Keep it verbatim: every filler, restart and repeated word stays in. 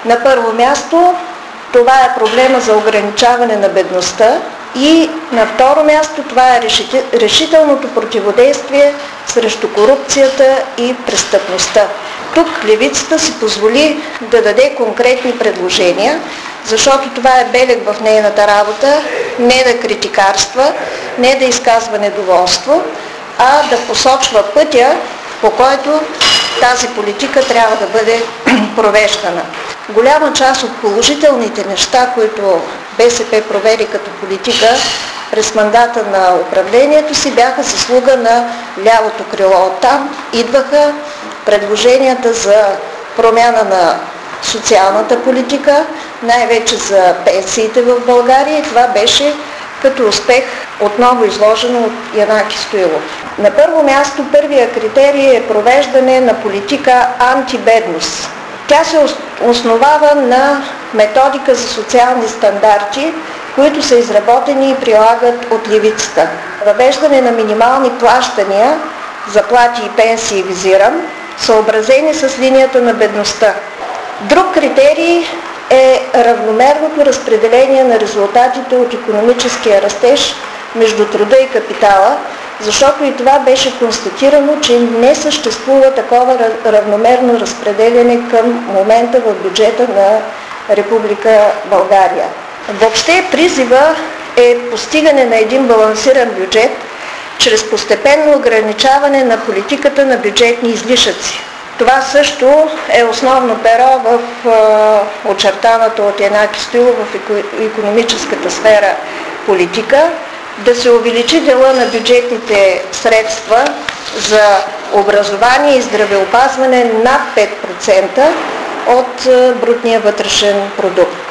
На първо място това е проблема за ограничаване на бедността и на второ място това е решителното противодействие срещу корупцията и престъпността. Тук левицата си позволи да даде конкретни предложения, защото това е белег в нейната работа, не да критикарства, не да изказва недоволство, а да посочва пътя, по който тази политика трябва да бъде провеждана. Голяма част от положителните неща, които БСП проведе като политика през мандата на управлението си, бяха заслуга на лявото крило. Оттам идваха предложенията за промяна на социалната политика, най-вече за пенсиите в България, и това беше като успех отново изложено от Янаки Стоилов. На първо място, първия критерий е провеждане на политика антибедност. Тя се основава на методика за социални стандарти, които са изработени и прилагат от левицата. Въвеждане на минимални плащания, заплати и пенсии визирам, съобразени с линията на бедността. Друг критерий е равномерното разпределение на резултатите от икономическия растеж между труда и капитала, защото и това беше констатирано, че не съществува такова равномерно разпределение към момента в бюджета на Република България. Въобще призива е постигане на един балансиран бюджет чрез постепенно ограничаване на политиката на бюджетни излишъци. Това също е основно перо в е, очертаната от Янаки Стоилов в икономическата сфера политика, да се увеличи дела на бюджетните средства за образование и здравеопазване над пет процента от брутния вътрешен продукт.